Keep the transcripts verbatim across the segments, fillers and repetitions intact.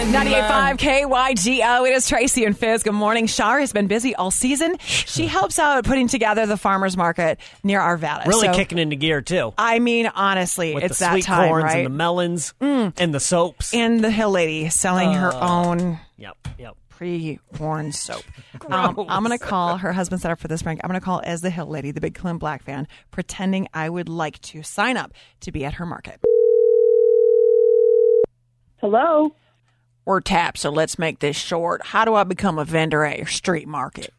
ninety-eight point five K Y G O. It is Tracy and Fizz. Good morning. Shar has been busy all season. She helps out putting together the farmers market near Arvada. Really so, kicking into gear, too. I mean, honestly, With it's the that sweet time, corns right? and the melons mm. and the soaps. And the hill lady selling uh, her own yep, yep. pre-worn soap. um, I'm going to call, her husband set up for this prank, I'm going to call as the hill lady, the big Clint Black fan, pretending I would like to sign up to be at her market. Hello? We're tapped, so let's make this short. How do I become a vendor at your street market?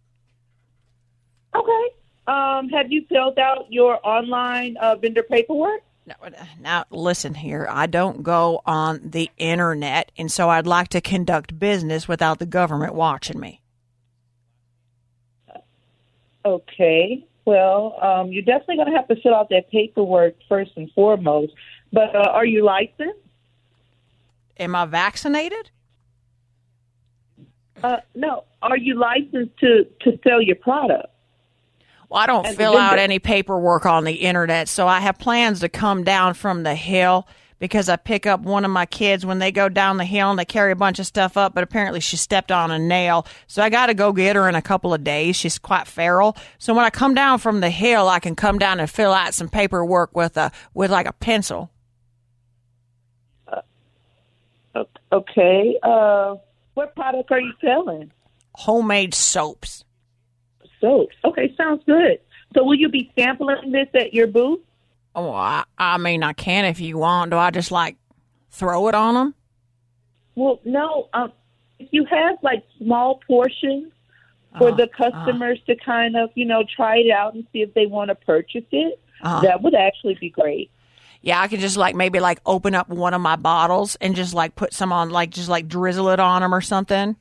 Okay. Um, have you filled out your online uh, vendor paperwork? Now, now, listen here. I don't go on the internet, and so I'd like to conduct business without the government watching me. Okay. Well, um, you're definitely going to have to fill out that paperwork first and foremost. But uh, are you licensed? Am I vaccinated? Uh, no. Are you licensed to, to sell your product? Well, I don't As fill out any paperwork on the internet, so I have plans to come down from the hill because I pick up one of my kids when they go down the hill and they carry a bunch of stuff up, but apparently she stepped on a nail. So I got to go get her in a couple of days. She's quite feral. So when I come down from the hill, I can come down and fill out some paperwork with a with like a pencil. Okay. Uh, what product are you selling? Homemade soaps. Soaps. Okay, sounds good. So will you be sampling this at your booth? Oh, I, I mean, I can if you want. Do I just, like, throw it on them? Well, no. Um, if you have, like, small portions for uh, the customers uh, to kind of, you know, try it out and see if they want to purchase it, uh, that would actually be great. Yeah, I could just, like, maybe, like, open up one of my bottles and just, like, put some on, like, just, like, drizzle it on them or something.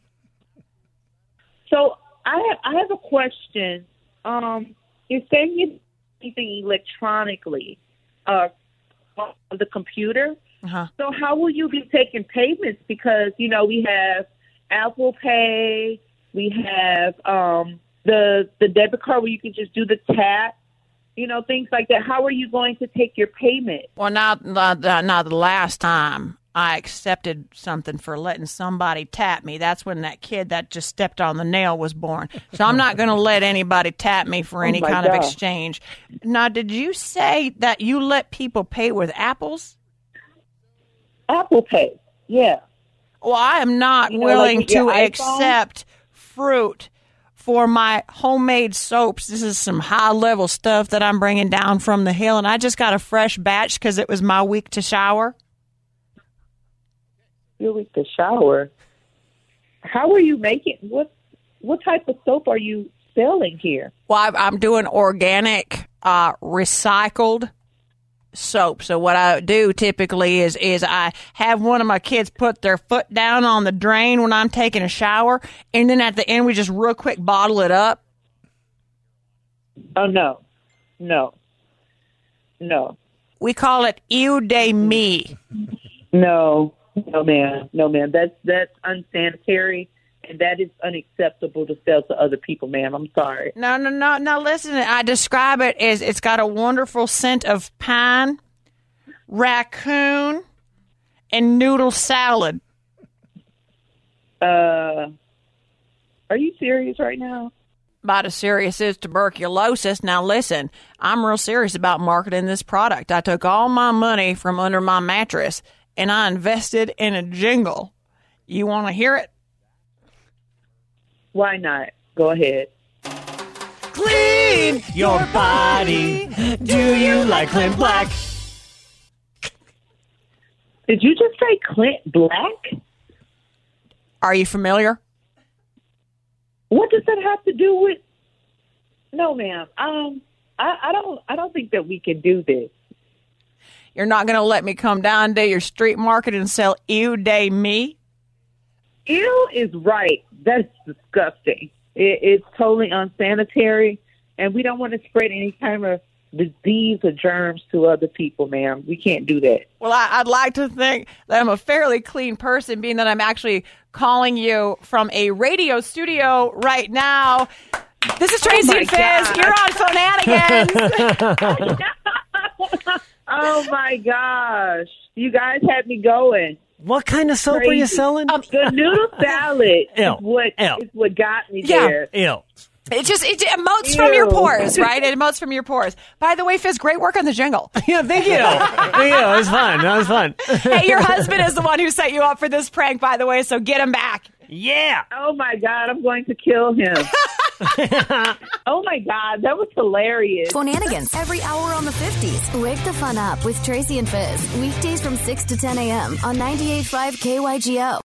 So I have, I have a question. Um, you're saying you anything electronically uh, on the computer. Uh-huh. So how will you be taking payments? Because, you know, we have Apple Pay. We have um, the the debit card where you can just do the tap. You know, things like that. How are you going to take your payment? Well, not, not, not the last time I accepted something for letting somebody tap me. That's when that kid that just stepped on the nail was born. So I'm not going to let anybody tap me for any oh kind God. of exchange. Now, did you say that you let people pay with apples? Apple Pay, yeah. Well, I am not you know, willing like to accept fruit for my homemade soaps. This is some high-level stuff that I'm bringing down from the hill, and I just got a fresh batch because it was my week to shower. Your week to shower? How are you making, what what type of soap are you selling here? Well, I'm doing organic, uh, recycled soap. So what I do typically is is I have one of my kids put their foot down on the drain when I'm taking a shower, and then at the end we just real quick bottle it up. Oh, no. No. No. We call it Eau de Me. No. No, ma'am. No, ma'am. That's, that's unsanitary, and that is unacceptable to sell to other people, ma'am. I'm sorry. No, no, no. Now, listen, I describe it as it's got a wonderful scent of pine, raccoon, and noodle salad. Uh, are you serious right now? About as serious as tuberculosis. Now, listen, I'm real serious about marketing this product. I took all my money from under my mattress, and I invested in a jingle. You want to hear it? Why not? Go ahead. Clean your body. Do you like Clint Black? Did you just say Clint Black? Are you familiar? What does that have to do with? No, ma'am. Um, I, I don't. I don't think that we can do this. You're not going to let me come down to your street market and sell Eau de Me? Ew is right. That's disgusting. It, it's totally unsanitary, and we don't want to spread any kind of disease or germs to other people, ma'am. We can't do that. Well, I, I'd like to think that I'm a fairly clean person, being that I'm actually calling you from a radio studio right now. This is Tracy oh and Fizz. You're on Phonanigans. Oh, my gosh. You guys had me going. What kind of soap Crazy. are you selling? Um, The noodle salad Ew. is what Ew. is what got me Yeah. there. Ew. It just it emotes from your Ew. pores, right? It emotes from your pores. By the way, Fizz, great work on the jingle. Yeah, thank you. Thank you. It was fun. That was fun. Hey, your husband is the one who set you up for this prank, by the way, so get him back. Yeah. Oh my God, I'm going to kill him. Oh my God, that was hilarious. Shenanigans every hour on the fifties. Wake the fun up with Tracy and Fizz. Weekdays from six to ten a.m. on ninety-eight point five K Y G O.